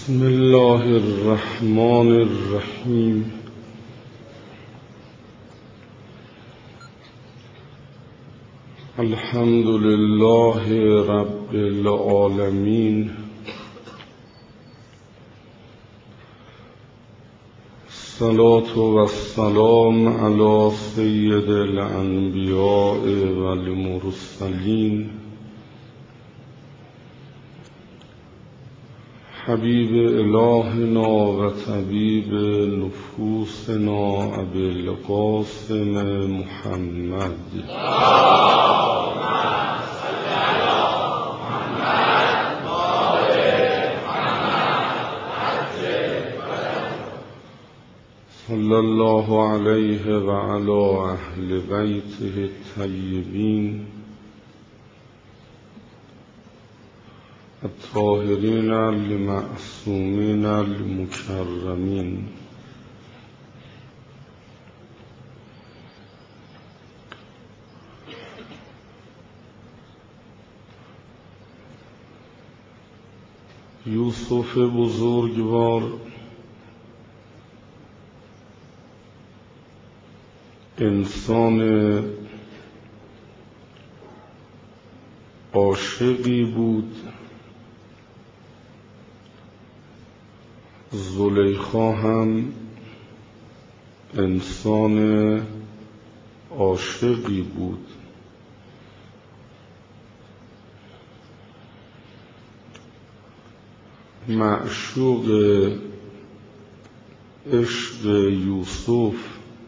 بسم الله الرحمن الرحیم. الحمد لله رب العالمین. الصلاة والسلام علی سید الانبیاء والمرسلین حبیب الهنا و طبیب نفوسنا ابی القاسم محمد صلی الله علیه و علی اهل بیته الطیبین الطاهرین المعصومین المکرمین. یوسف بزرگوار انسان عاشقی بود. زلیخا هم انسان عاشقی بود. معشوق عشق یوسف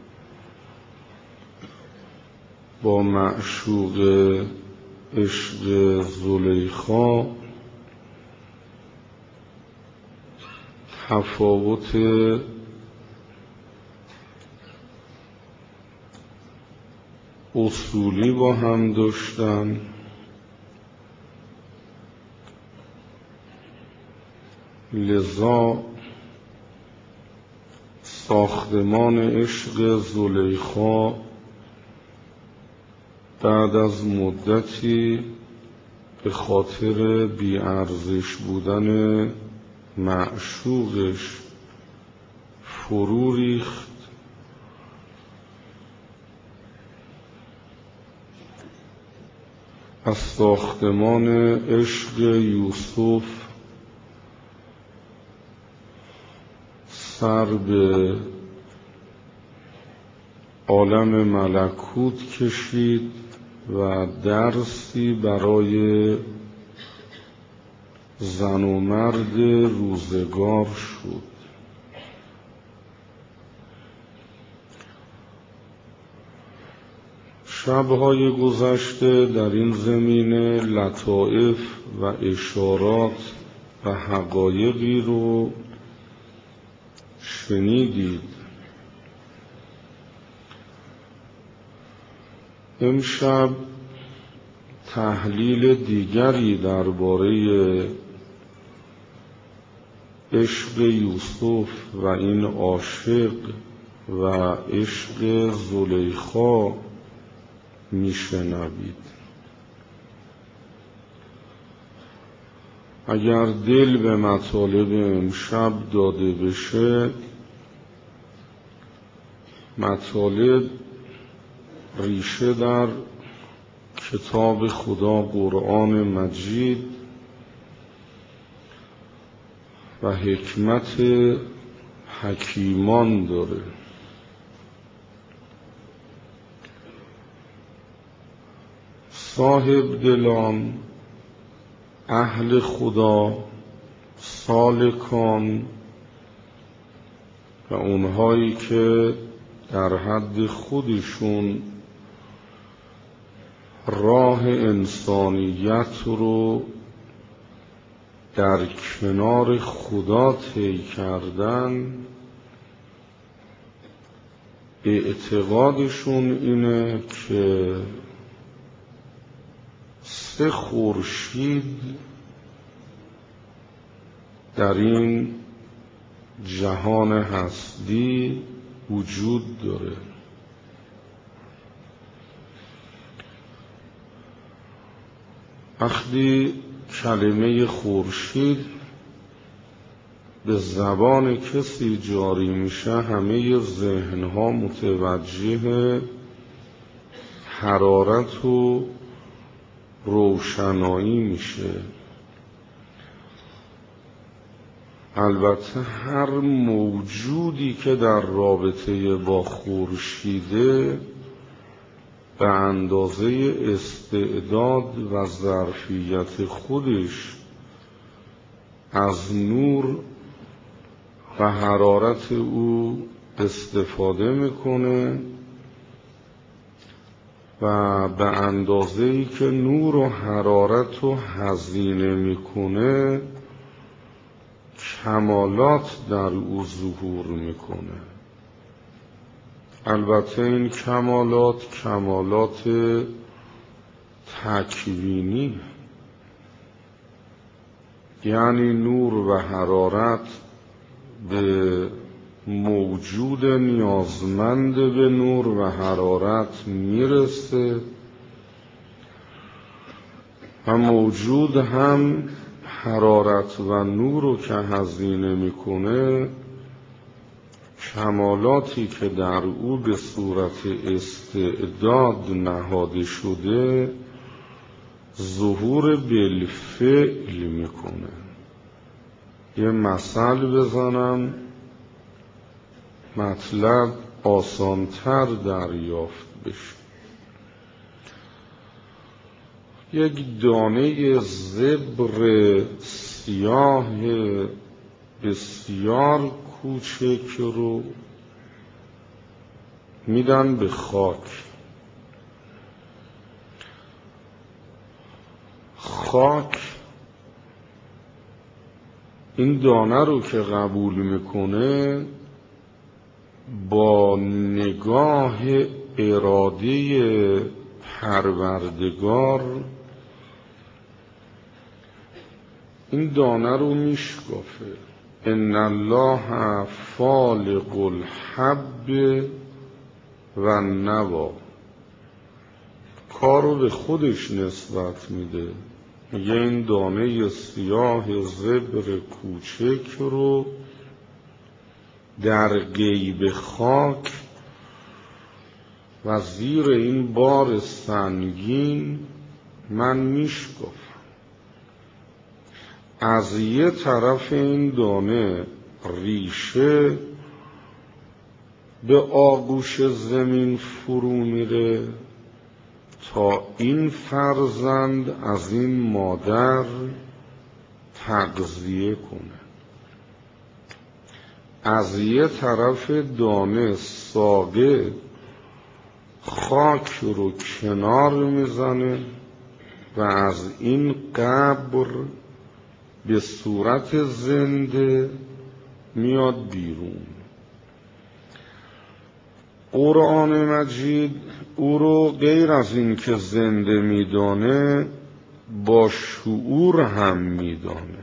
با معشوق عشق زلیخا تفاوت اصولی با هم داشتن. لذا ساختمان عشق زلیخا بعد از مدتی به خاطر بی‌ارزش بودن معشوقش فرو ریخت. از ساختمان عشق یوسف سر به عالم ملکوت کشید و درسی برای زن و مرد روزگار شد. شب‌های گذشته در این زمینه لطائف و اشارات و حقایقی رو شنیدید. امشب تحلیل دیگری درباره عشق یوسف و این عاشق و عشق زلیخا میشنوید. اگر دل به مطالب امشب داده بشه، مطالب ریشه در کتاب خدا قرآن مجید و حکمت حکیمان داره. صاحب دلان، اهل خدا، سالکان و اونهایی که در حد خودشون راه انسانیت رو در کنار خدا طی کردن، اعتقادشون اینه که 3 خورشید در این جهان هستی وجود داره. وقتی کلمه خورشید به زبان کسی جاری میشه همه ذهنها متوجه حرارت و روشنایی میشه. البته هر موجودی که در رابطه با خورشیده به اندازه استعداد و ظرفیت خودش از نور و حرارت او استفاده میکنه و به اندازه‌ای که نور و حرارت رو هزینه میکنه کمالات در او ظهور میکنه. البته این کمالات تکوینی، یعنی نور و حرارت به موجود نیازمند به نور و حرارت میرسه و موجود هم حرارت و نور رو که هزینه میکنه کمالاتی که در او به صورت استعداد نهاده شده ظهور بالفعل میکنه. یه مثل بزنم مطلب آسانتر دریافت بشه. یک دانه زبر سیاه بسیار کوچک رو میدن به خاک. خاک این دانه رو که قبول میکنه با نگاه اراده پروردگار این دانه رو میشکافه. ان الله فالق الحب و النوی، کار رو به خودش نسبت میده. میگه این دانه سیاه زبر کوچک رو در غیب خاک و زیر این بار سنگین من میشکافم. از یه طرف این دانه ریشه به آغوش زمین فرو میره تا این فرزند از این مادر تغذیه کنه. از یه طرف دانه ساقه خاک رو کنار میزنه و از این قبر به صورت زنده میاد بیرون. قرآن مجید او رو غیر از این که زنده میدانه با شعور هم میدانه.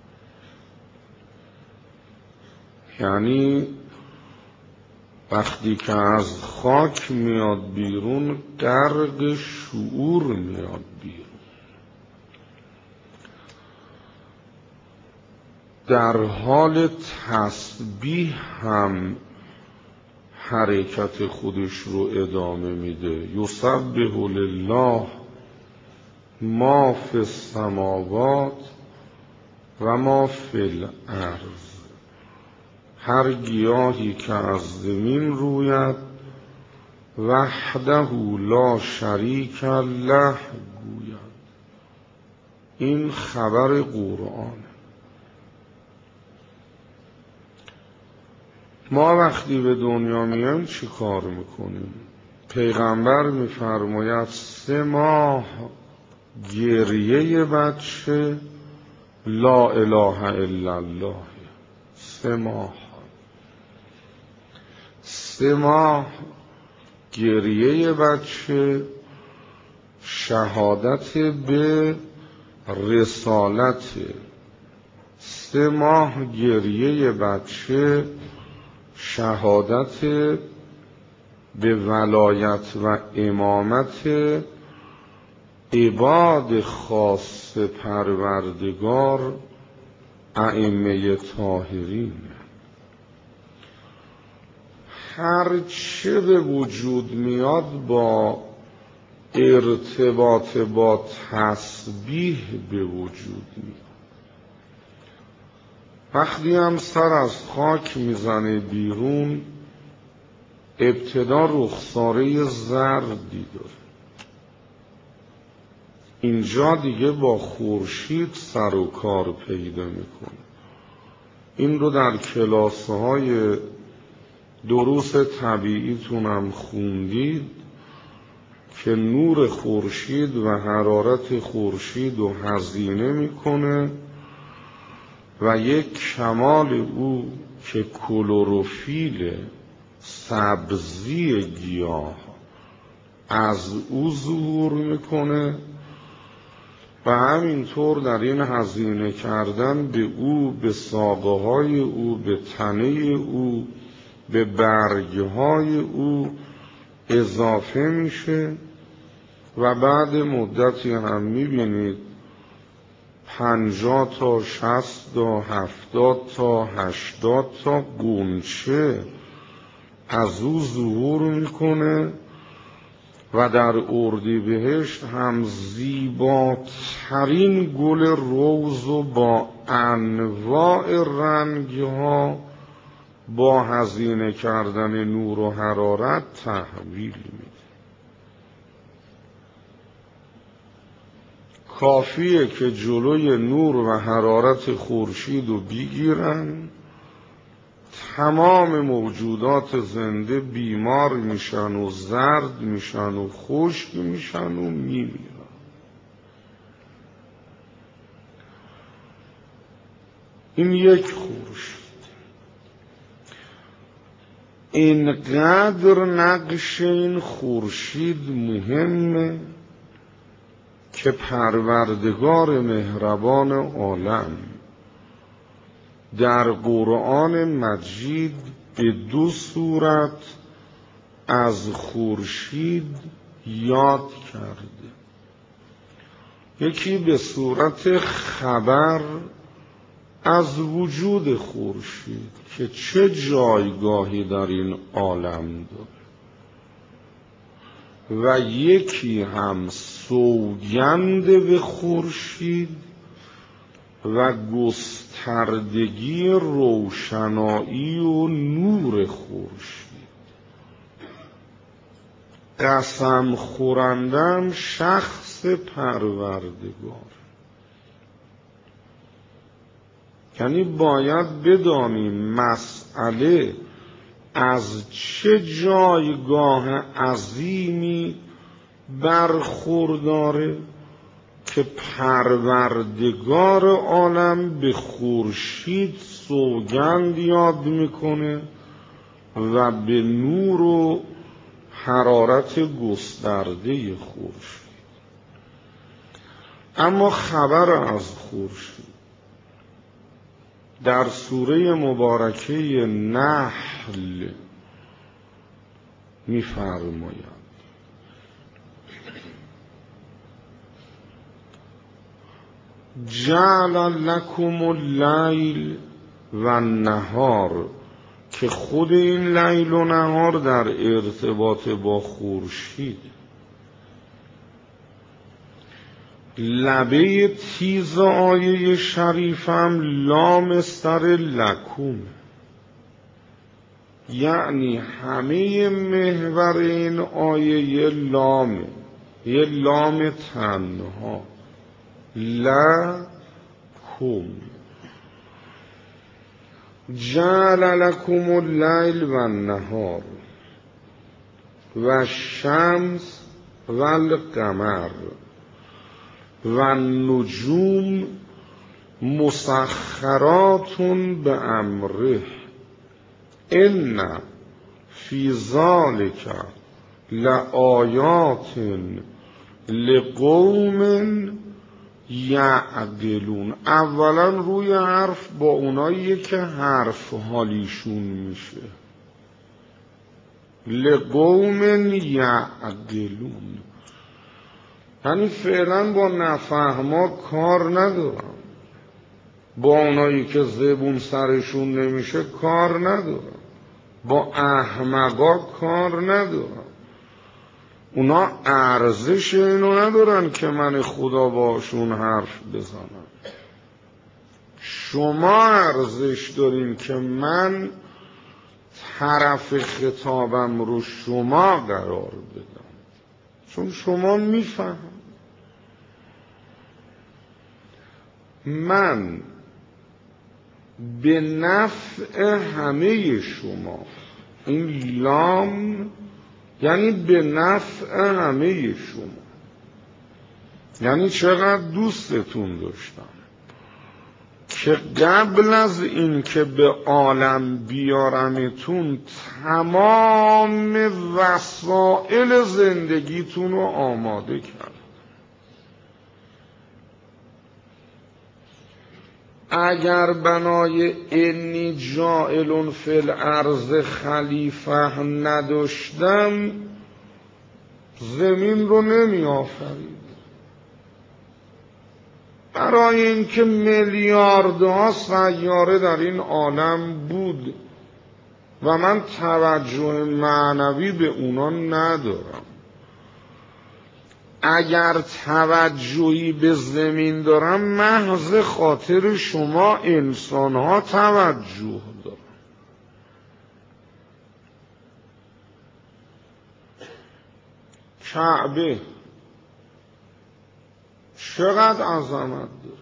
یعنی وقتی که از خاک میاد بیرون غرق شعور میاد بیرون. در حال تسبیح هم حرکت خودش رو ادامه میده. یسبح لله ما فی السماوات و ما فی الارض. هر گیاهی که از زمین روید وحده لا شریک له گوید. این خبر قرآن. ما وقتی به دنیا میایم چی کار میکنیم؟ پیغمبر میفرماید 3 ماه گریه بچه لا اله الا الله. 3 ماه 3 ماه گریه بچه شهادت به رسالت. 3 ماه گریه بچه شهادت به ولایت و امامت عباد خاص پروردگار ائمه طاهرین. هرچه به وجود میاد با ارتباط با تسبیح به وجود میاد. وقتی هم سر از خاک میزنه بیرون، ابتدا رخساره زردی داره. اینجا دیگه با خورشید سر و کار پیدا میکنه. این رو در کلاس‌های دروس طبیعیتون هم خوندید که نور خورشید و حرارت خورشید رو هزینه میکنه و یک کمال او که کلروفیل سبزی گیاه از او ظهور میکنه و همینطور در این هزینه کردن به او، به ساقه های او، به تنه او، به برگ های او اضافه میشه و بعد مدتی هم میبینید 50 تا 60 تا 70 تا 80 تا گونچه از او ظهور میکنه و در اردیبهشت هم زیباترین گل روز و با انواع رنگها با هزینه کردن نور و حرارت تحویل میده. کافیه که جلوی نور و حرارت خورشید رو بگیرن، تمام موجودات زنده بیمار میشن و زرد میشن و خشک میشن و میمیرن. این یک خورشید. اینقدر نقش این خورشید مهمه که پروردگار مهربان عالم در قرآن مجید به 2 صورت از خورشید یاد کرده. یکی به صورت خبر از وجود خورشید که چه جایگاهی در این عالم داره و یکی هم سوگند به خورشید و گستردگی روشنایی و نور خورشید. قسم خورندم شخص پروردگار. یعنی باید بدانیم مسئله از چه جایگاه عظیمی برخورداره که پروردگار عالم به خورشید سوگند یاد میکنه و به نور و حرارت گسترده خورشید. اما خبر از خورشید در سوره مبارکه نحل می‌فرماید جعل لکم اللیل و النهار، که خود این لیل و نهار در ارتباط با خورشید. لبه تیز آیه شریفم لام سر لکم، یعنی همه محور این آیه یه لامه، یه لام تنها، لکم. جعل لکم اللیل و النهار و الشمس و القمر و النجوم مسخرات بامره ان فی ذلک لآیات لقوم یعقلون. اولا روی حرف با اونایی که حرف حالیشون میشه، لقوم یعقلون، یعنی فعلا با نفهما کار ندارم، با اونایی که زبون سرشون نمیشه کار ندارم، با احمقا کار ندارم. اونا ارزش اینو ندارن که من خدا باشون حرف بزنم. شما ارزش دارین که من طرف خطابم رو شما قرار بدم، چون شما میفهم. من به نفع همه شما، این لام یعنی به نفع همه شما، یعنی چقدر دوستتون داشتم که قبل از این که به عالم بیارمتون تمام وسایل زندگیتون رو آماده کرد. اگر بنای انی جاعل فی الارض خلیفه نداشتم زمین رو نمی آفرید. برای اینکه میلیاردها سیاره در این عالم بود و من توجه معنوی به اونا ندارم. اگر توجهی به زمین دارم محض خاطر شما انسانها توجه دارم. کعبه چقدر عظمت داره،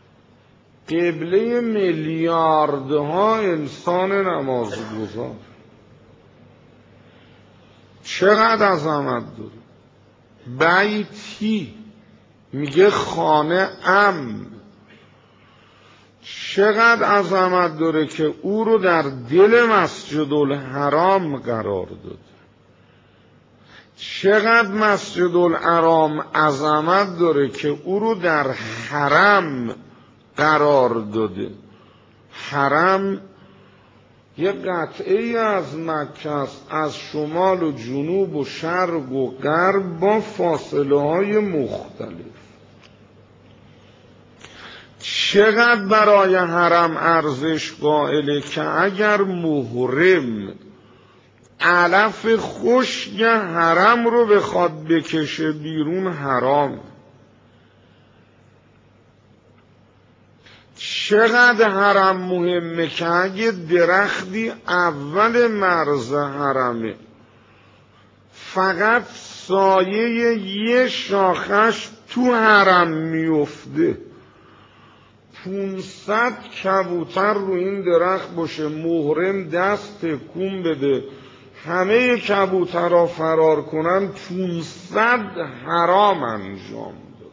قبله میلیاردها انسان نمازگزار، چقدر عظمت داره. بیتی میگه خانه چقدر عظمت داره که او رو در دل مسجد الحرام قرار داده. چقدر مسجد الحرام عظمت داره که او رو در حرم قرار داده. حرم یه قطعه از مکه است، از شمال و جنوب و شرق و غرب با فاصله های مختلف. چقدر برای حرم ارزش قائله که اگر محرم علف خشک حرم رو بخواد بکشه بیرون حرام. چقدر حرم مهمه که اگه درختی اول مرز حرمه فقط سایه یه شاخش تو حرم میفته 500 کبوتر رو این درخت باشه، محرم دست تکون بده همه کبوترها فرار کنن، 500 حرام انجام داد.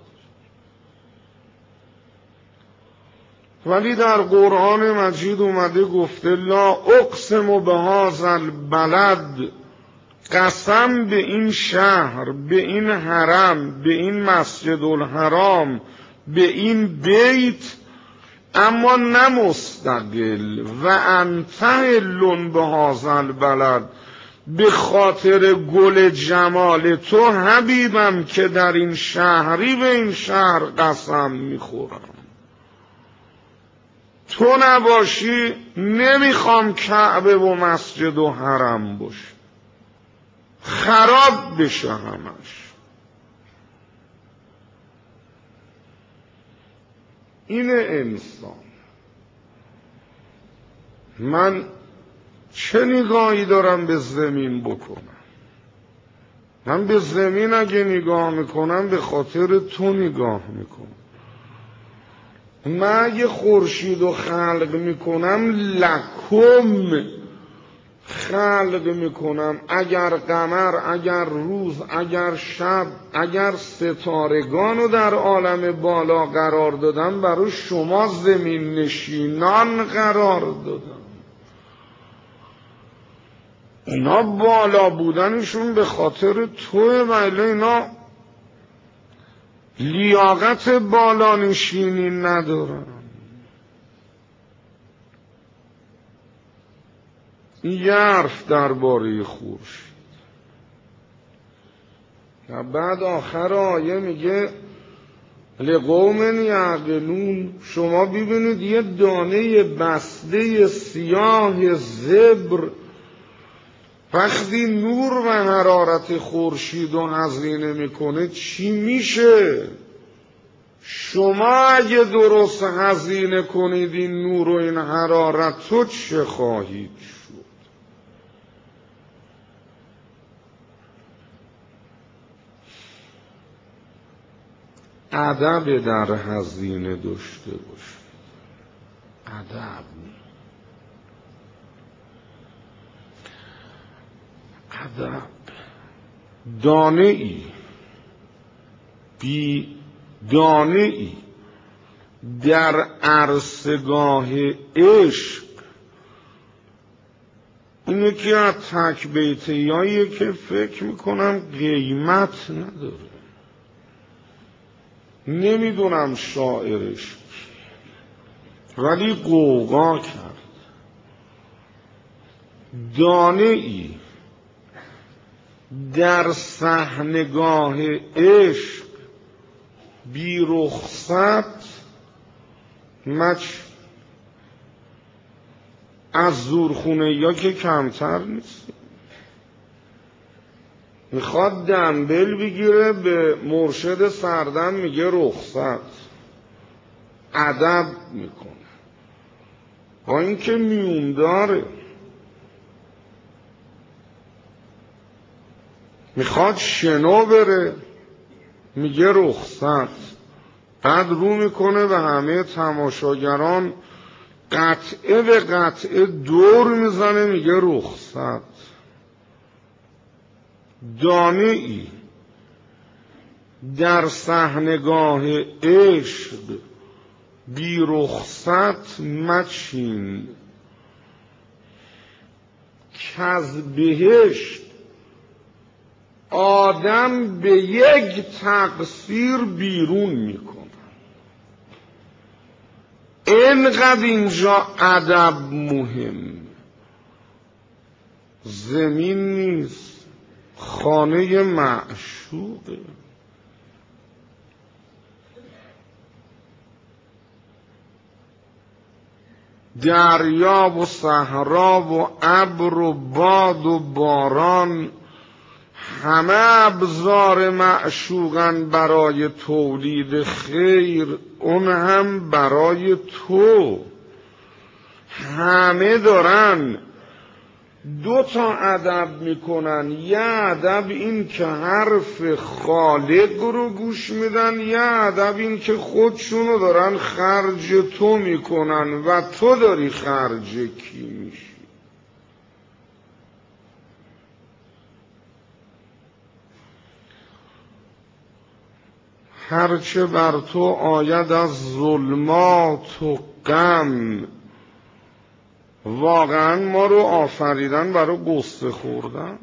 ولی در قرآن مجید اومده گفته لا اقسم بهذا البلد، قسم به این شهر، به این حرم، به این مسجد الحرام، به این بیت، اما نه مستقل. و انت حل بهذا البلد، به خاطر گل جمال تو حبیبم که در این شهری به این شهر قسم میخورم. تو نباشی نمیخوام کعبه و مسجد و حرم باشه، خراب بشه همش. این انسان. من چه نگاهی دارم به زمین بکنم؟ من به زمین اگه نگاه میکنم به خاطر تو نگاه میکنم. من اگه خورشید رو خلق میکنم لکم خلق میکنم. اگر قمر، اگر روز، اگر شب، اگر ستارگان رو در عالم بالا قرار دادم برای شما زمین نشینان قرار دادم. اینا بالا بودنشون به خاطر توه، ولی اینا لیاقت بالا نشینی ندارن. یه حرف درباره خورشید و بعد آخر آیه میگه لقوم یعقلون. شما ببینید یه دانه بسته سیاه زبر وقتی نور و حرارت خورشید رو هزینه میکنه چی میشه؟ شما اگه درست هزینه کنید این نور و این حرارت تو چه خواهید شد؟ ادب در هزینه داشته باشید. ادب دانه ای بی دانه ای در عرصگاه عشق، این یکی از تک بیتیاییه که فکر میکنم قیمت نداره. نمیدونم شاعرش ولی غوغا کرد. دانه ای در صحنگاه عشق بی رخصت از زورخونه یا که کمتر نیست. میخواد دنبل بگیره به مرشد سردم میگه رخصت، ادب میکنه با اینکه میون داره. میخواد شنو بره میگه رخصت، بعد رو میکنه به همه تماشاگران قطعه به قطعه دور میزنه میگه رخصت. دانه ای در صحنگاه عشق بی رخصت مچین، کز بهشت آدم به یک تقصیر بیرون میکنه. اینقدر اینجا ادب مهم. زمین نیست، خانه معشوقه. دریا و صحرا و ابر و باد و باران همه ابزار معشوقن برای تولید خیر، اون هم برای تو. همه دارن دو تا ادب میکنن، یه ادب این که حرف خالق رو گوش میدن، یه ادب این که خودشونو دارن خرج تو میکنن و تو داری خرج کی میشی. هرچه بر تو آید از ظلمات و غم، واقعا ما رو آفریدن برای قصه خوردن،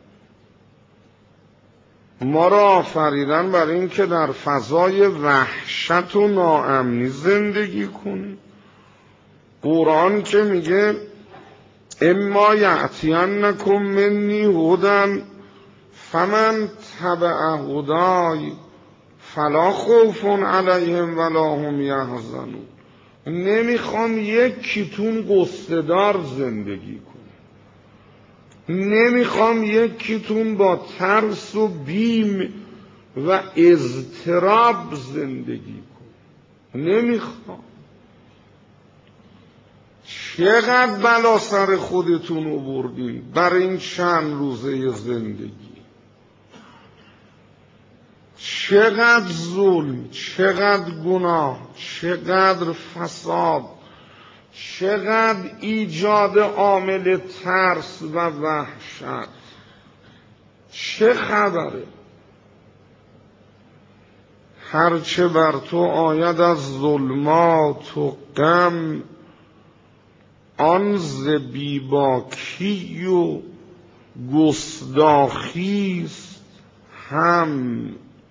ما رو آفریدن برای این که در فضای وحشت و ناامنی زندگی کنیم. قرآن که میگه اما یأتینکم منی هدی فمن تبع هدای فلا خوف علیهم ولا هم یحزنون. نمیخوام یکیتون قصه دار زندگی کنه، نمیخوام یکیتون با ترس و بیم و اضطراب زندگی کنه، نمیخوام. چقدر بلا سر خودتون آوردین برای این چند روزه زندگی، چقدر ظلم، چقدر گناه، چقدر فساد، چقدر ایجاد عامل ترس و وحشت. چه خبره؟ هرچه بر تو آید از ظلمات و غم، آن ز بیباکی و گستاخیست هم.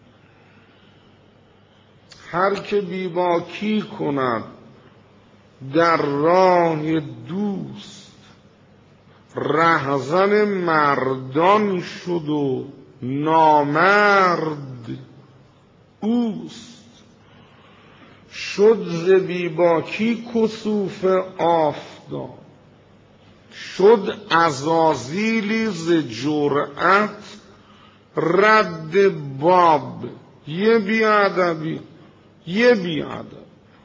هر که بیباکی کند در راه دوست، رهزن مردان شد و نامرد اوست. شد ز بیباکی کسوف آفتاب، شد عزازیلی ز جرأت رد باب. یه بیادبی، یه بیادب.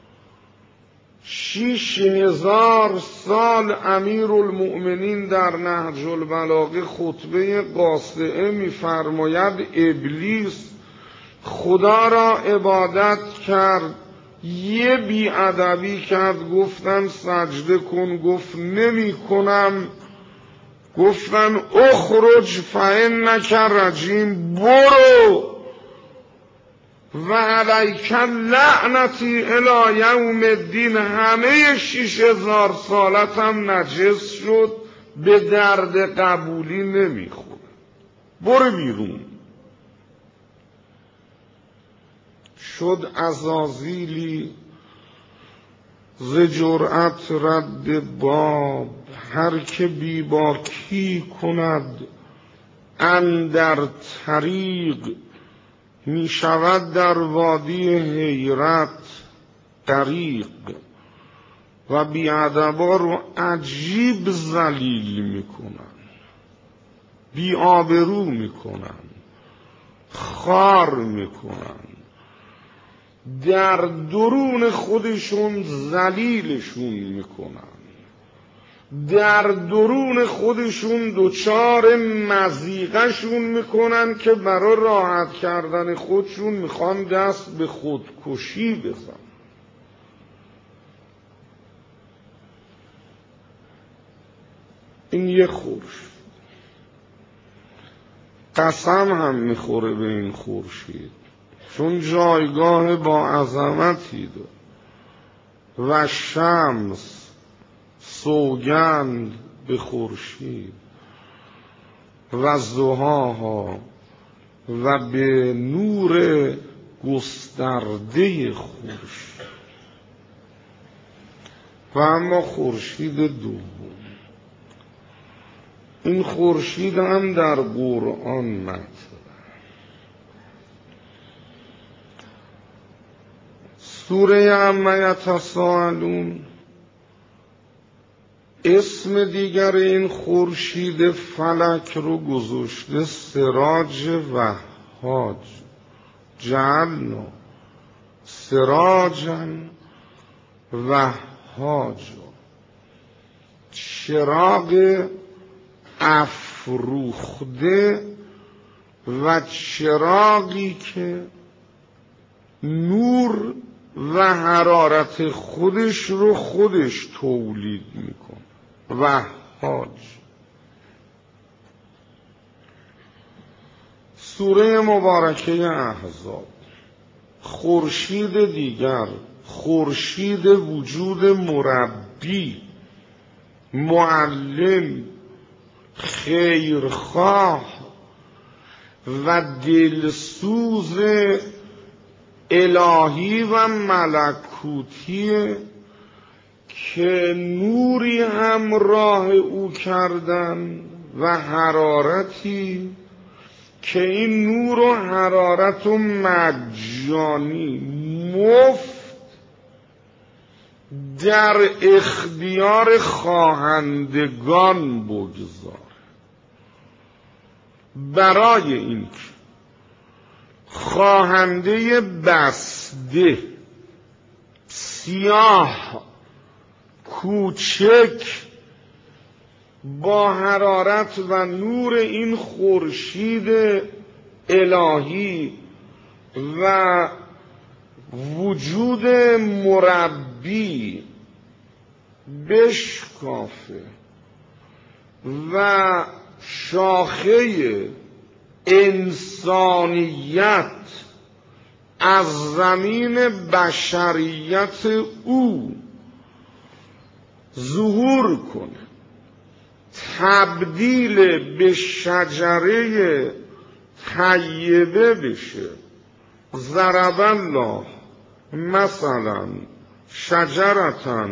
6000 سال امیرالمؤمنین در نهج البلاغه خطبه قاصعه می‌فرماید ابلیس خدا را عبادت کرد، یه بیادبی کرد، گفتن سجده کن، گفت نمی کنم. گفتن اخرج فانک رجیم، برو و علیک لعنتی الی یوم الدین. همه 6000 سالتم نجس شد، به درد قبولی نمیخوره، برو بیرون. شد عزازیلی ز جرأت رد باب، هر که بیباکی کند اندر طریق، می شود در وادی حیرت طریق. و بیادبا رو عجیب ذلیل میکنن، بی آبرو میکنن، خار میکنن، در درون خودشون ذلیلشون میکنن، در درون خودشون دچار مضیقه‌شون میکنن که برای راحت کردن خودشون میخوان دست به خودکشی بزن. این یه خورشید، قسم هم میخوره به این خورشید، چون جایگاه با عظمتی داره. و شمس سوگند به خورشید و ضحاها و به نور گسترده خورشید. و اما خورشید دوم، این خورشید هم در قرآن مطرح. سوره عما یتساءلون، اسم دیگر این خورشید فلک رو گذاشته سراج وهاج. جعلنا سراجا وهاجا، چراغ افروخته و چراغی که نور و حرارت خودش رو خودش تولید میکنه. وهاج. سوره مبارکه احزاب، خورشید دیگر، خورشید وجود مربی، معلم، خیرخواه و دلسوز الهی و ملکوتی که نوری همراه او کردن و حرارتی که این نور و حرارت و مجانی مفت در اختیار خواهندگان بگذار، برای این خواهنده بسته سیاه کوچک با حرارت و نور این خورشید الهی و وجود مربی بشکافه و شاخه انسانیت از زمین بشریت او ظهور کنه، تبدیل به شجره طیبه بشه. ضرب الله مثلا شجرة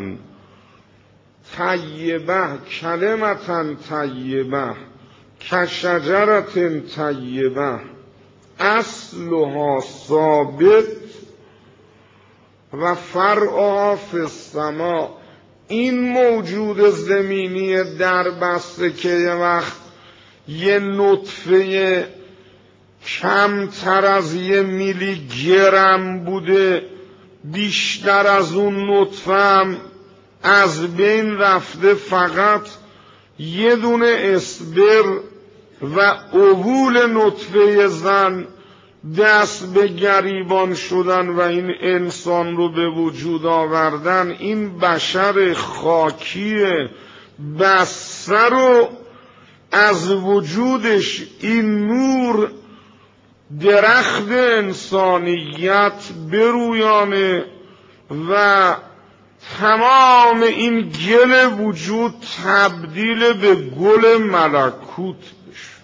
طیبه کلمة طیبه کشجرة طیبه اصلها ثابت و فرعها فی السما. این موجود زمینی در بسته که یه وقت یه نطفه کمتر از 1 میلی گرم بوده، بیشتر از اون نطفه هم از بین رفته، فقط یه دونه اسبر و اوول نطفه زن دست به گریبان شدن و این انسان رو به وجود آوردن. این بشر خاکی بسته رو از وجودش این نور درخت انسانیت برویانه و تمام این گل وجود تبدیل به گل ملکوت بشه.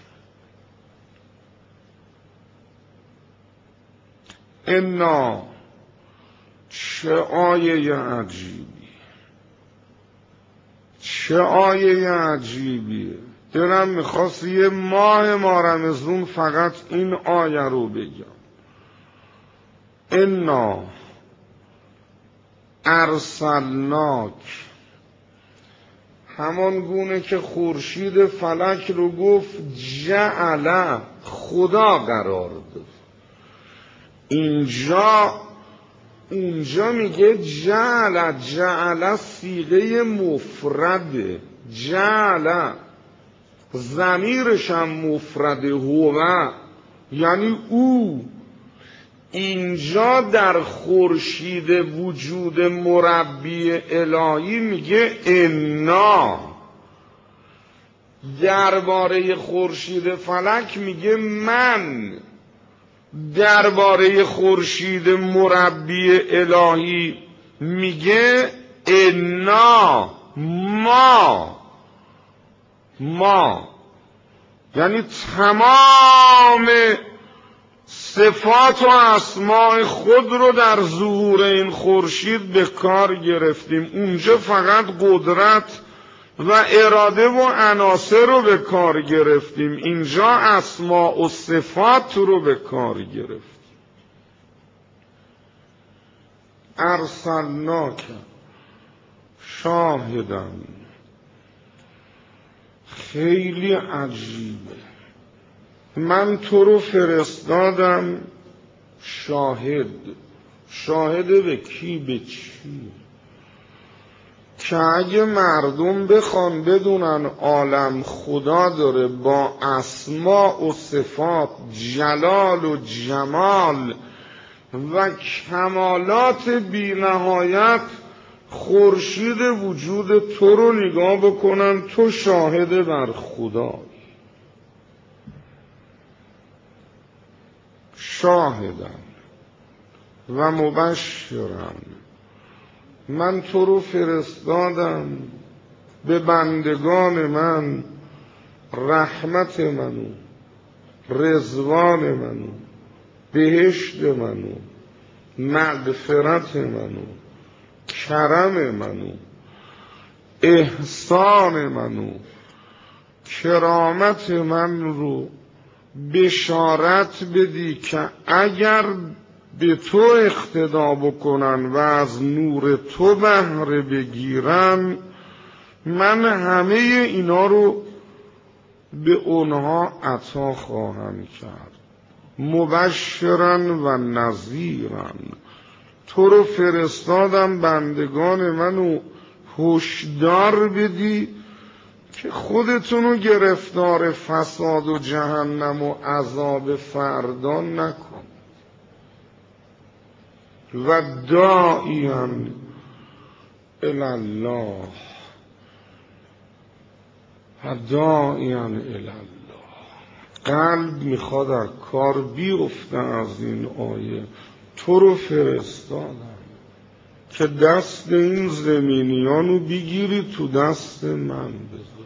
انا، چه آیه عجیبی، چه آیه عجیبیه. دلم میخواست یه ماه رمضان فقط این آیه رو بگم. انا ارسلناک، همان گونه که خورشید فلک رو گفت جعل، خدا قرار داد. اونجا میگه جعل. جعل صیغه مفرده، جعل ضمیرش هم مفرده، هو یعنی او. اینجا در خورشید وجود مربی الهی میگه انا. درباره خورشید فلک میگه من. درباره خورشید مربی الهی میگه انا، ما یعنی تمام صفات و اسماء خود رو در ظهور این خورشید به کار گرفتیم. اونجا فقط قدرت و اراده و عناصر رو به کار گرفتیم، اینجا اسماء و صفات رو به کار گرفتیم. ارسلناک شاهدن، خیلی عجیبه. من تو رو فرستادم شاهد. شاهد به کی؟ به چی؟ که اگه مردم بخوان بدونن عالم خدا داره با اسماء و صفات، جلال و جمال و کمالات بی نهایت، خورشید وجود تو رو نگاه بکنن، تو شاهد بر خدا. شاهدن و مبشرن، من تو رو فرستادم به بندگان من رحمت منو، رضوان منو، بهشت منو، مغفرت منو، کرم منو، احسان منو، کرامت من رو بشارت بدی که اگر به تو اقتدا بکنن و از نور تو بهره بگیرن، من همه اینا رو به اونها عطا خواهم کرد. مبشرن و نذیرن، تو رو فرستادم بندگان منو هشدار بدی که خودتونو گرفتار فساد و جهنم و عذاب فردا نکن. و داعیان الالله، و داعیان الالله. قلب میخواد از کار بیفته از این آیه. تو رو فرستادم که دست این زمینیانو بگیری تو دست من بذاری.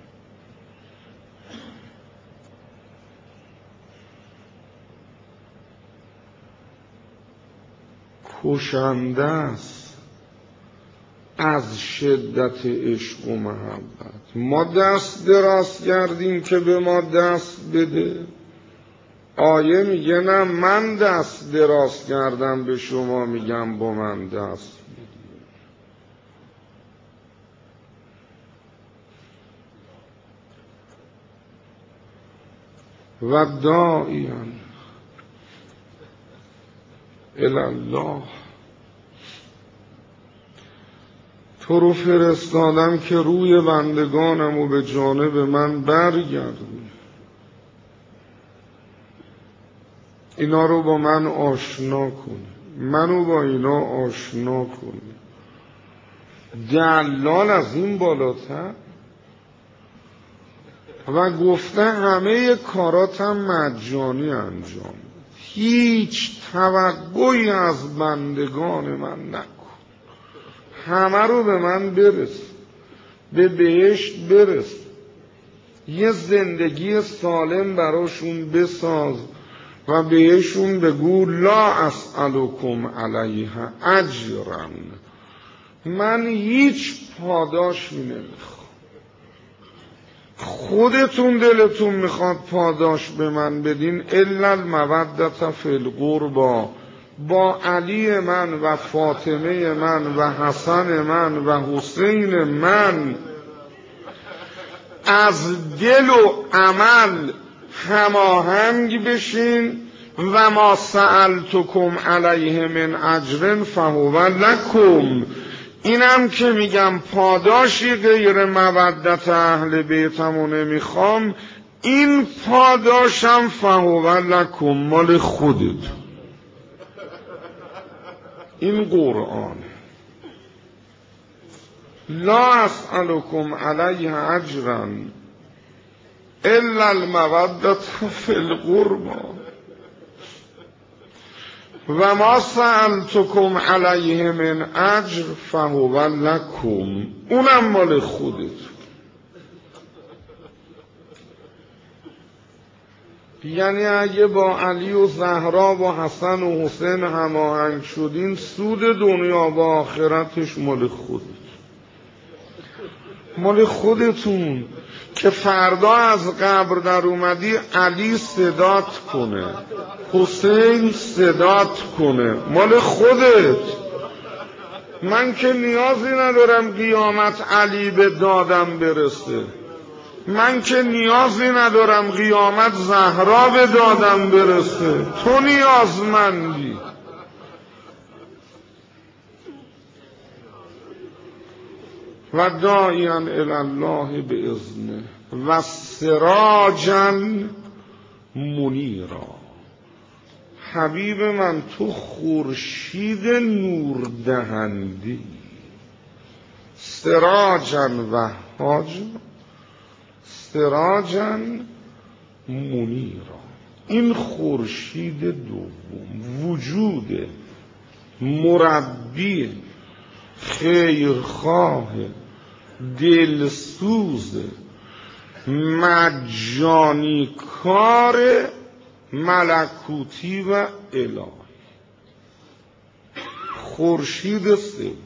کشنده است از شدت عشق و محبت. ما دست دراز کردیم که به ما دست بده، آیه میگه نه من دست دراز کردم به شما میگم با من دست و داعیا الی الله، تو رو فرستادم که روی بندگانم و به جانب من برگردون، اینا رو با من آشنا کن، منو با اینا آشنا کن. دلال از این بالاتر و گفته همه کاراتم مجانی انجام، هیچ توقعی از بندگان من نکن، همه رو به من برس، به بهشت برس، یه زندگی سالم براشون بساز و بهشون بگو لا اسألکم علیه اجرا، من هیچ پاداشی نمیخوام، خودتون دلتون میخواد پاداش به من بدین، الا المودة فی القربى، با علی من و فاطمه من و حسن من و حسین من از دل و عمل هماهنگ بشین، و ما سألتکم علیه من اجر فهو لکم، اینم که میگم پاداشی غیر مودت اهل بیتمو نمیخوام، این پاداشم فهو لکم، مال خودت. این قرآن لا اسألکم علیه اجرا الا المودة فی القربى و ما سألتکم علیه من اجر فهو لکم، اونم مال خودت. یعنی اگه با علی و زهرا و حسن و حسین هماهنگ شدین، سود دنیا و آخرتش مال خودت، مال خودتون، که فردا از قبر در اومدی علی صدات کنه، حسین صدات کنه، مال خودت. من که نیازی ندارم قیامت علی به دادم برسه، من که نیازی ندارم قیامت زهرا به دادم برسه، تو نیازمندی. و داعیا الی الله باذنه و سراجا منیرا، حبیب من تو خورشید نور دهندی، سراجا وهاجا سراجا منیرا، این خورشید دوم، وجود مربی خیرخواه دلسوز مجانی کار ملکوتی و الهی، خورشید سوم.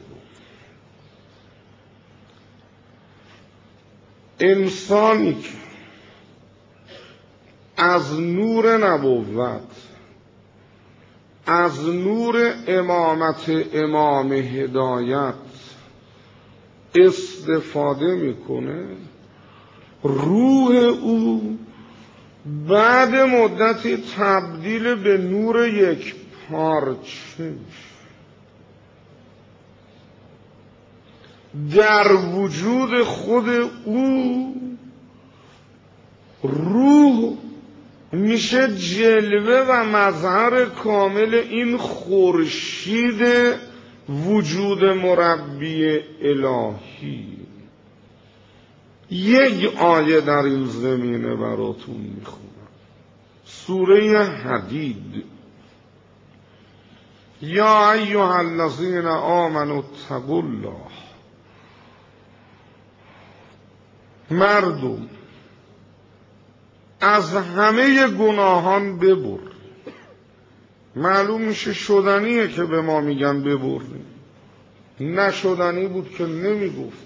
انسانی که از نور نبوت، از نور امامت امام هدایت استفاده میکنه، روح او بعد مدتی تبدیل به نور یک پارچه میشه، در وجود خود او روح میشه جلوه و مظهر کامل این خورشید وجود مربی الهی. یک آیه در این زمینه براتون میخونم، سوره حدید. یا ایها الذین آمنوا اتقوا الله، مردم از همه گناهان ببر. معلوم میشه شدنیه که به ما میگن ببریم، نشدنی بود که نمیگفتن.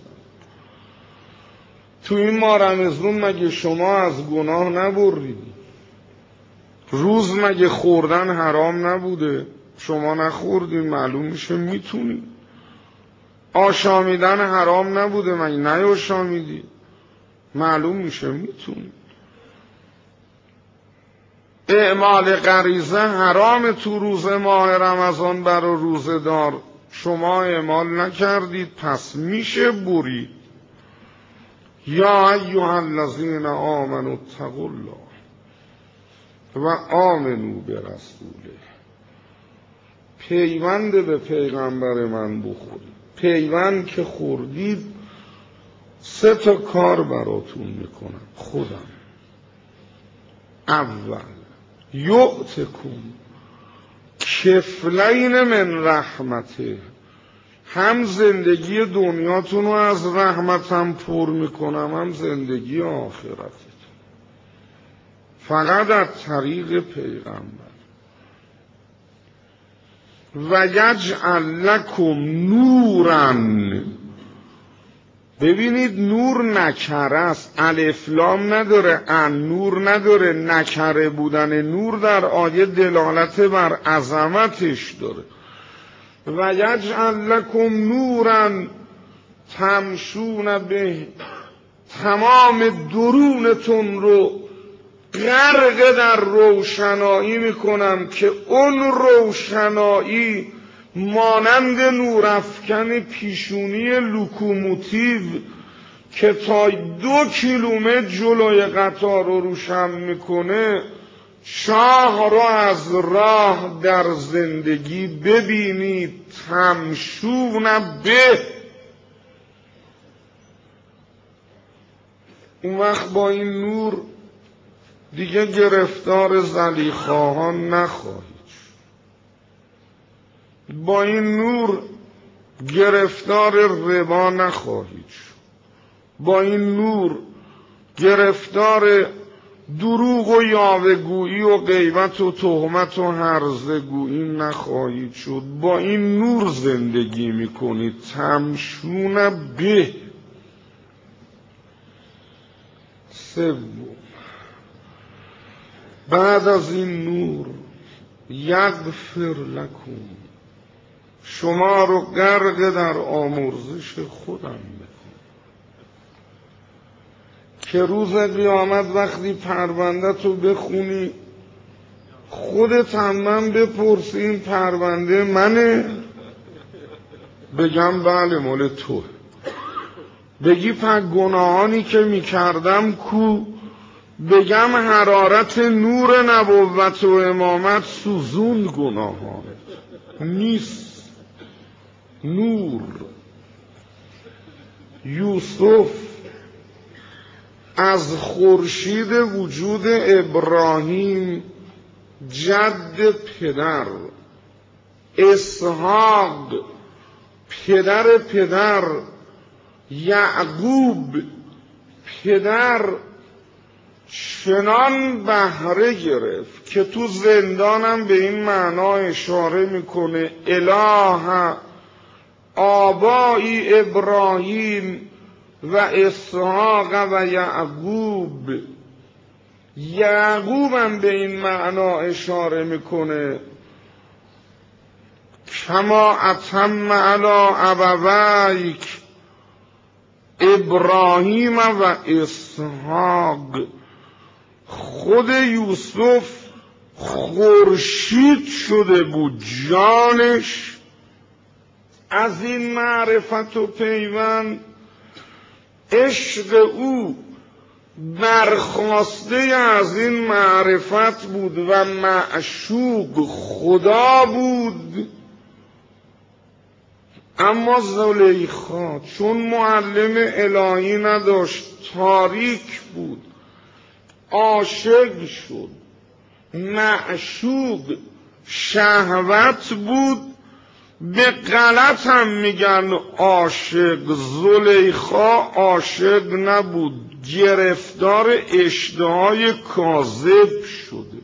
تو این ماه رمضان مگه شما از گناه نبریدی؟ روز مگه خوردن حرام نبوده؟ شما نخوردین، معلوم میشه میتونی. آشامیدن حرام نبوده، مگه نیاشامیدی؟ معلوم میشه میتونی. اعمال غریزه حرام تو روز ماه رمضان برای روزه دار، شما اعمال نکردید، پس میشه برید. یا ایها الذین آمنوا اتقوا الله و آمنوا برسوله. پیوند به پیغمبر من بخورید. پیوند که خوردید 3 کار براتون میکنم خودم. اول یؤتکم کفلین من رحمته، هم زندگی دنیاتون رو از رحمتم پر میکنم، هم زندگی آخرتتون، فقط از طریق پیغمبر. و یجعل لکم نورا، ببینید نور نکره است، الف لام نداره، ان نور نداره، نکره بودن نور در آیه دلالت بر عظمتش داره. و یجعل لکم نورا تمشون به، تمام درونتون رو غرق در روشنایی میکنم که اون روشنایی مانند نورافکن پیشونی لوکوموتیو که تا 2 کیلومتر جلوی قطار رو روشن میکنه، شاه را از راه در زندگی ببینید. تمشون به، اون وقت با این نور دیگه گرفتار زلیخواهان نخواهید، با این نور گرفتار ربا نخواهید، با این نور گرفتار دروغ و یاوه‌گویی و غیبت و تهمت و هرزه‌گویی نخواهید شد. با این نور زندگی میکنید. تمشون به. سوم، بعد از این نور یغفر لکم، شما رو غرق در آمرزش خودم بکن که روز قیامت وقتی پرونده تو بخونی خودت هم من بپرسی این پرونده منه؟ بگم بله مال توه. بگی پس گناهانی که میکردم کو؟ بگم حرارت نور نبوت و امامت سوزون گناهان نیست. نور. یوسف از خورشید وجود ابراهیم جد پدر، اسحاق پدر پدر، یعقوب پدر، چنان بهره گرفت که تو زندانم به این معنا اشاره میکنه اله آبایی ابراهیم و اسحاق و یعقوب. یعقوبم به این معنا اشاره میکنه کما اتم علی ابویک ابراهیم و اسحاق. خود یوسف خورشید شده بود جانش از این معرفت و پیوند. عشق او برخواسته از این معرفت بود و معشوق خدا بود. اما زلیخا چون معلم الهی نداشت، تاریک بود، عاشق شد. معشوق شهوت بود، به غلط هم میگن عاشق. زلیخا عاشق نبود، گرفتار اشتهای کاذب شده.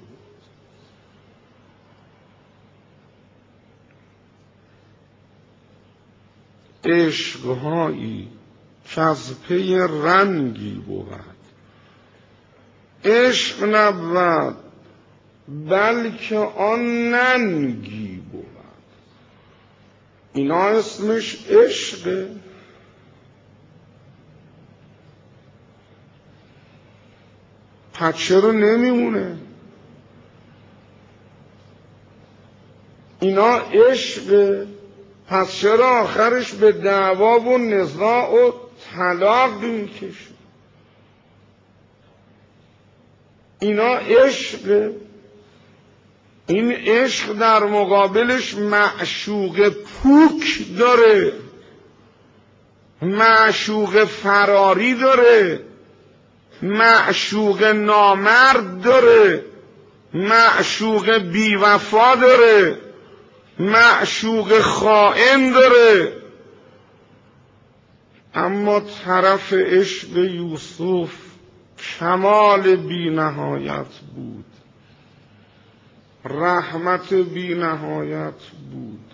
عشقهایی که از پی رنگی بود. عشق نبود بلکه آن ننگی بود. اینا اسمش عشقه. پس چرا نمیمونه؟ اینا عشقه، پس چرا آخرش به دعوا و نزاع و طلاق میکشه؟ اینا عشقه. این عشق در مقابلش معشوق پوک داره، معشوق فراری داره، معشوق نامرد داره، معشوق بیوفا داره، معشوق خائن داره. اما طرف عشق یوسف کمال بی نهایت بود، رحمت بی نهایت بود،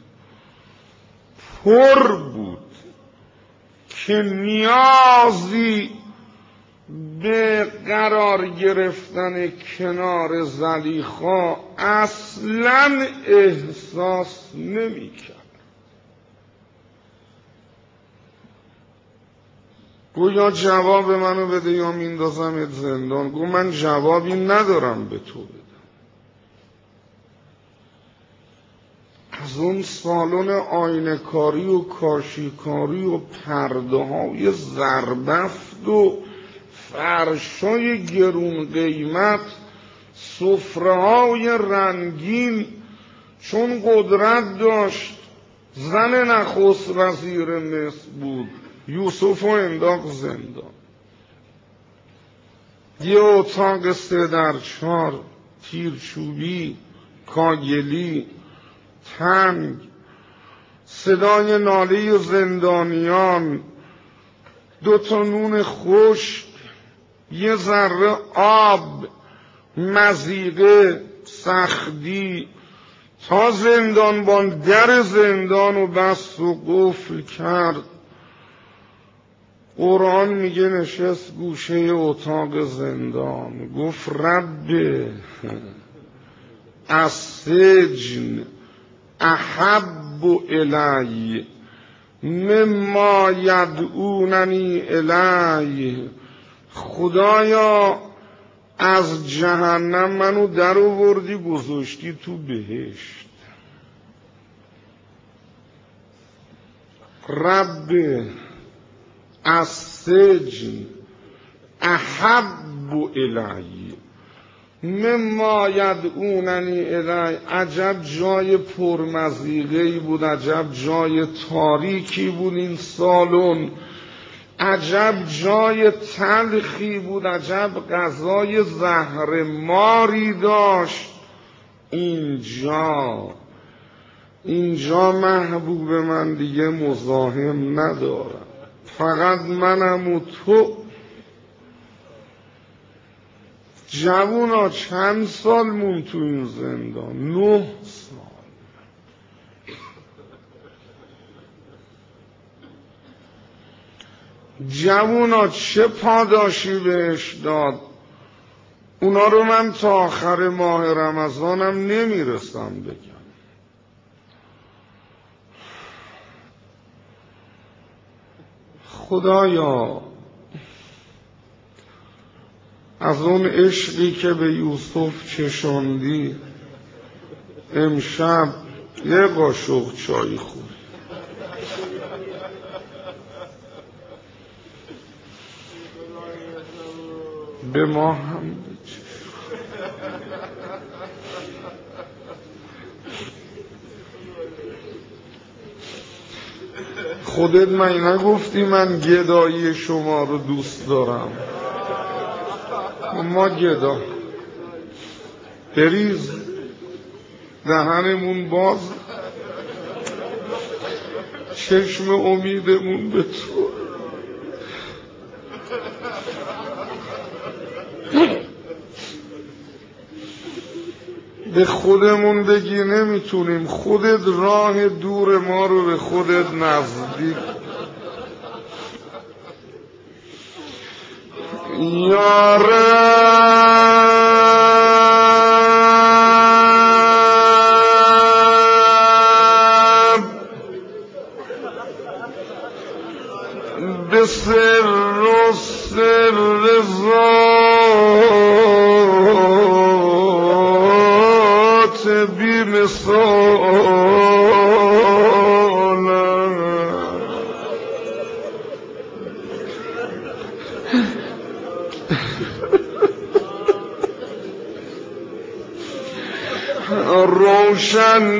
پر بود که نیازی به قرار گرفتن کنار زلیخا اصلاً احساس نمی کرد. گو یا جواب منو بده یا میندازمت زندان. گو من جوابی ندارم به تو بدم. از اون سالن آینه‌کاری و کاشیکاری و پرده های زربفت و فرشای گرون قیمت، سفره های رنگین، چون قدرت داشت زن نخست وزیر مصر بود، یوسف رو انداخت زندان. یه اتاق 3x4 تیرچوبی کاگلی تنگ، صدای ناله زندانیان، 2 نون خشک، یه ذره آب، مضیقه، سختی، تا زندانبان در زندان و بست و قفل کرد. قرآن میگه نشست گوشه اتاق زندان، گفت رب السجن احب الی مما یدعوننی الیه. خدایا از جهنم منو در آوردی گذاشتی تو بهشت. رب السجن احب الی مما یدعوننی الی. عجب جای پرمضیقه‌ای بود، عجب جای تاریکی بود این سالن، عجب جای تلخی بود، عجب غذای زهر ماری داشت. اینجا محبوب من دیگه مزاحم ندارم، فقط منم و تو. جوونا چند سال مون تو این زندان؟ 9 سال. جوونا چه پاداشی بهش داد؟ اونا رو من تا آخر ماه رمضانم نمیرسم بگم. خدایا از اون عشقی که به یوسف چشاندی امشب یه قاشق چای خوری. به ما هم بچه. خودت من نگفتی من گدایی شما رو دوست دارم؟ ما گدا بریز دهنمون باز، چشم امیدمون به تو. به خودمون بگی نمیتونیم، خودت راه دور ما رو به خودت نزدیک. یا رب روشن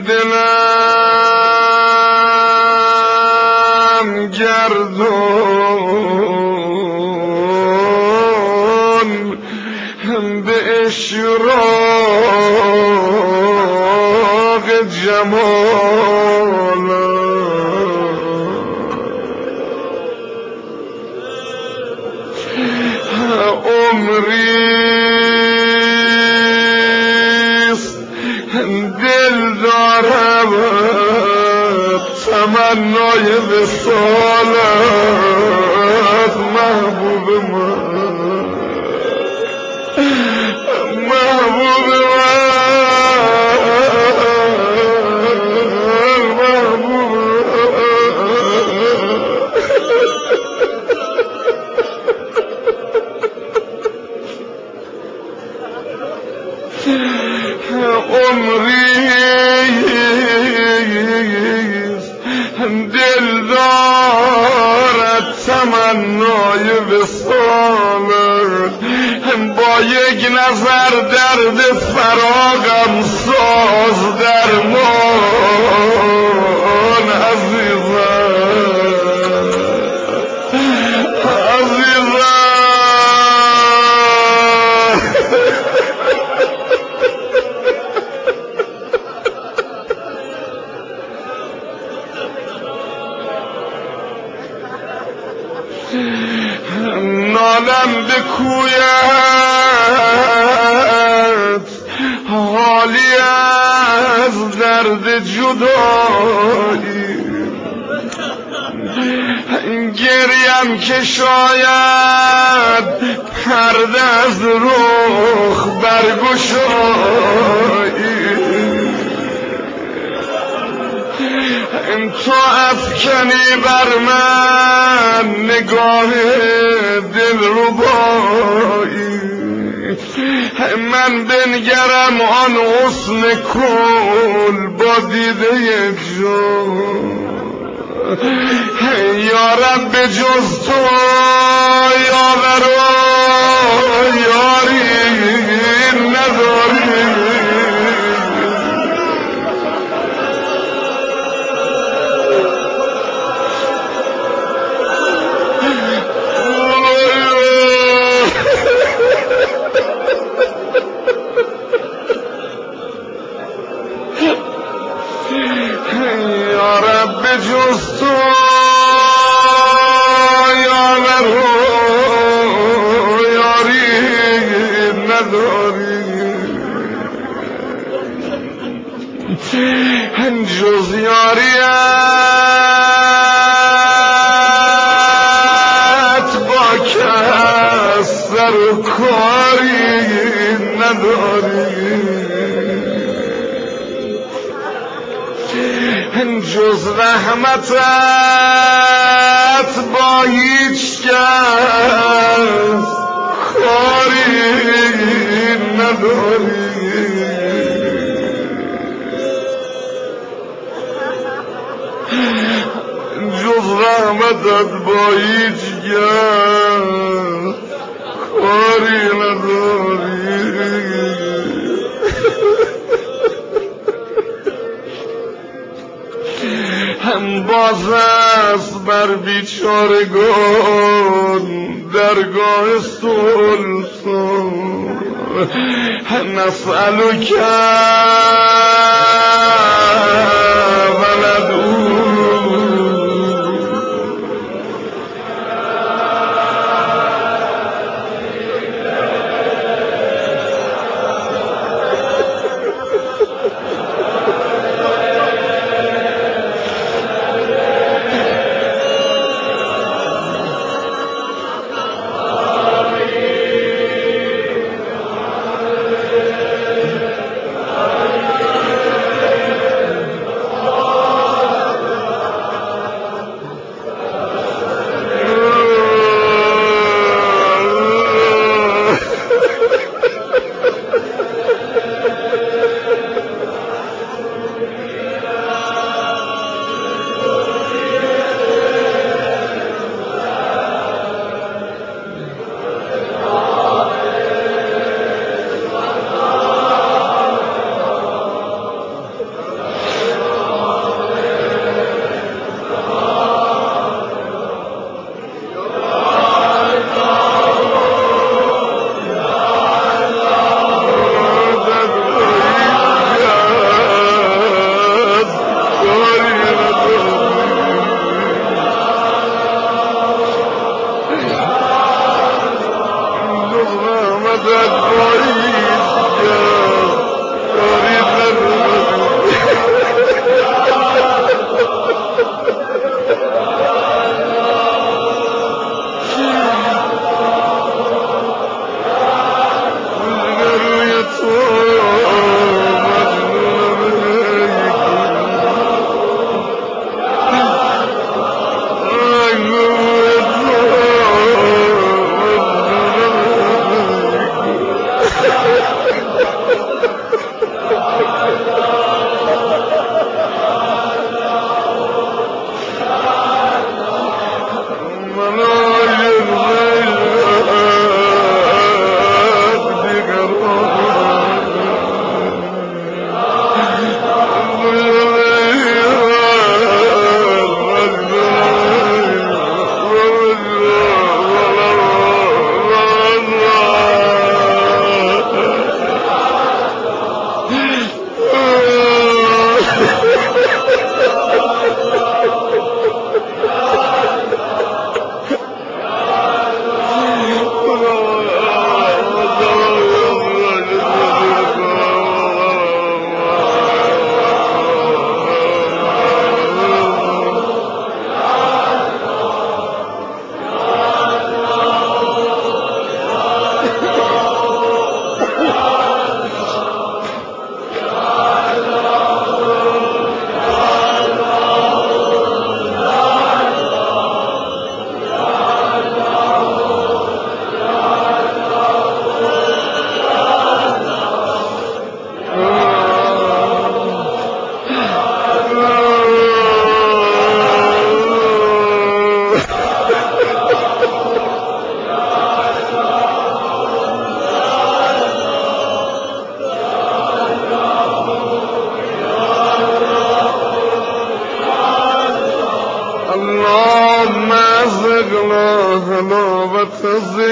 دلم گردون به اشراق جمال عمریست دل دارم تمنای وصالت محبوب من، محبوب من، محبوب عمریست دل دارد تمنای وصالت، با یک نظر درد فراقم ساز درمان عزیزم، عزیزم. نالم به کویت حالی از درد جدایی، گریم که شاید پرده از رخ برگشایی، تو افکنی بر من نگاه دلربایی، من بنگرم آن حسن کل با دیده جان، یا رب جز تو یاور و یاری نداری، یا رب جز تو یاور و یاری نداری، جز یاریت با کس سر و کاری نداری، جز رحمتت با هیچ کس کاری نداری، جز رحمتت با هیچ کس کاری نداری. هم باز است بر بیچارگان درگاه سلطان، نسألک وندعو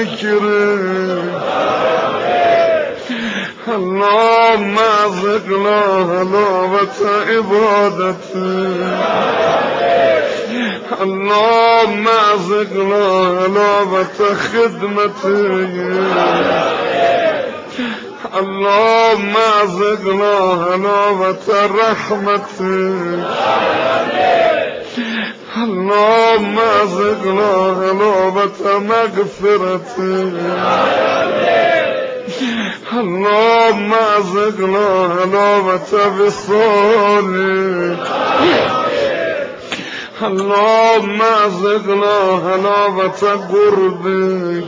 ذکرک اللهم ارزقنا حلاوت عبادتک اللهم ارزقنا حلاوت خدمتک اللهم ارزقنا حلاوت رحمتك اللهم ارزقنا حلاوت مغفرتك اللهم ارزقنا حلاوت وصالك اللهم ارزقنا حلاوت قربك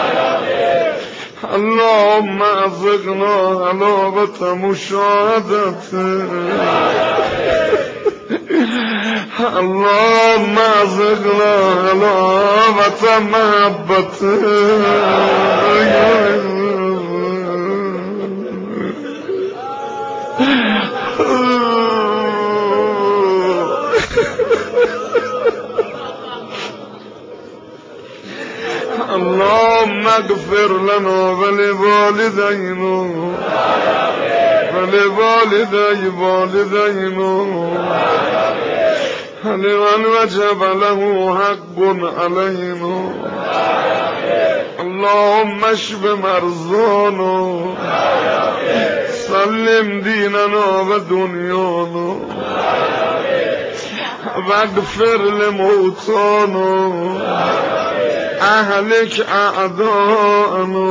اللهم ارزقنا حلاوت مشاهدتك اللهم ارزقنا حلاوت محبتك اللهم اغفر لنا ولوالدينا ولوالدي والدينا ولمن وجب له حق علينا اللهم اشف مرضانا سلم ديننا ودنيانا واغفر لموتانا اهلك اعداءنا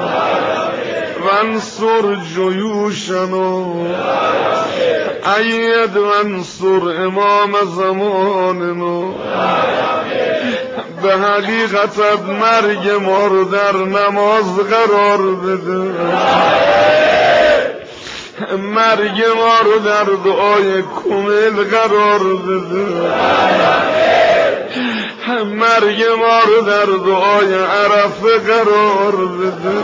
وانصر جيوشنا ايد وانصر امام زماننا به حقیقت مرگ ما رو در نماز قرار بده مرگ ما رو در دعای کمیل قرار بده مرگ ما رو در دعای عرفه قرار بده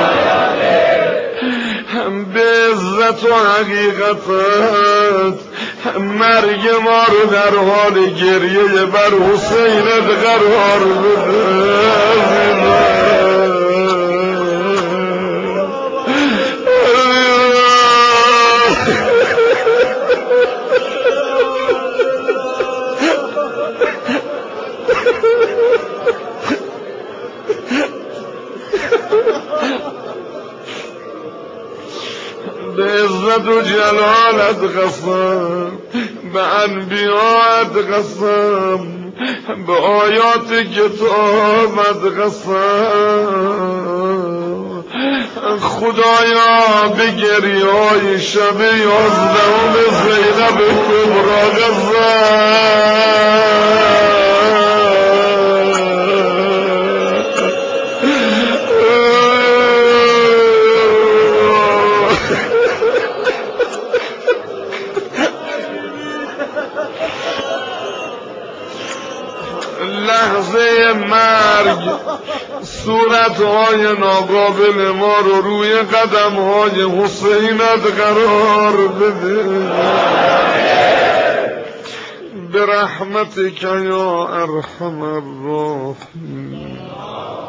به عزت و حقیقتت مرگ ما رو در حال گریه بر حسینت قرار بده به عزت و جلالت قسم به انبیاءت قسم به آیات کتابت قسم خدایا به گریه‌های شب 11 زینب کبری قسم لحظه مرگ صورتهای ناقابل ما رو روی قدمهای حسینت قرار بده برحمتک یا ارحم الراحمین.